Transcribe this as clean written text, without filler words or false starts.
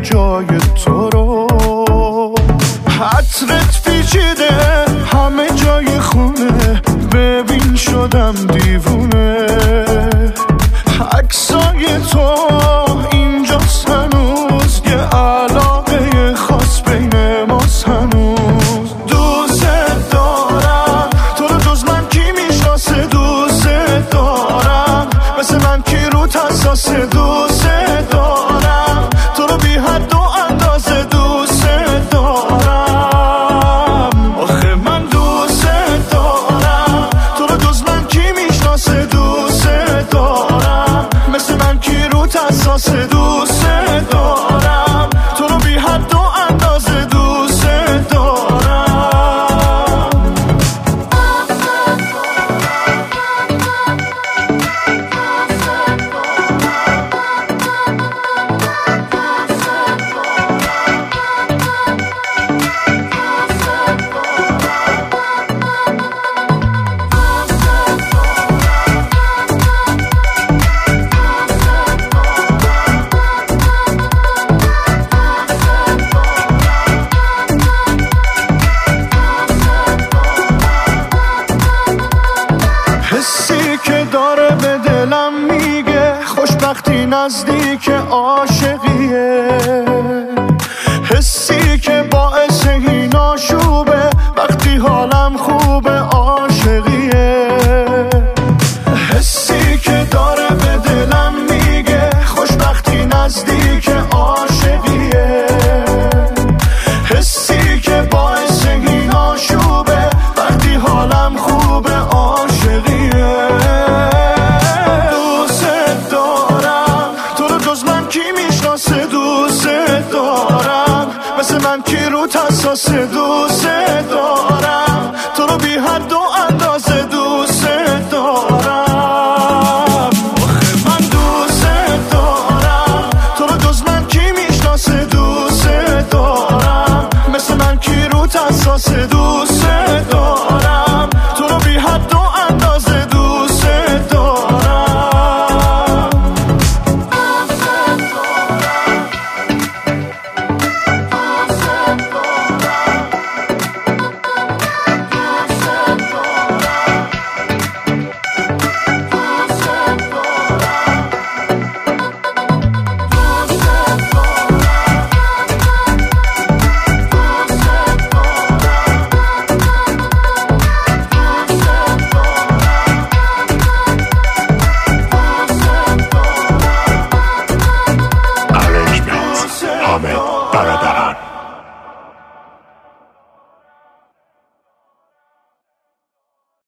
جای تو رو. عطرت پیچیده همه جای خونه، ببین شدم دیوونه. عکسای تو اینجاست هنوز، یه علاقه خاص بین ماست هنوز. دوست دارم تو رو، جز من کی میشناسه؟ دوست دارم مثل من کی رو حساس؟ دوست دارم تو رو بی حد و اندازه. دوست دارم آخه من دوست دارم تو رو، جز من کی میشناسه؟ دوست دارم مثل من کی رو حساس؟ دوست دارم تو رو بی حد و اندازه. دوست دارم. حسی که داره به دلم میگه خوشبختی نزدیک عاشقیه. حسی که باعث این آشوبه وقتی حالم خوبه عاشقیه. حسی که داره به دلم میگه خوشبختی نزدیک عاشقیه. حسی که باعث این آشوبه وقتی حالم خوبه عاشقیه. دوست دارم تو رو، جز من کی میشناسه؟ دوست دارم مثل من کی رو حساس؟ دوست دارم تو رو بی حد و اندازه. دوست دارم آخه من دوست دارم تو رو، جز من کی میشناسه؟ دوست دارم مثل من کی رو حساس؟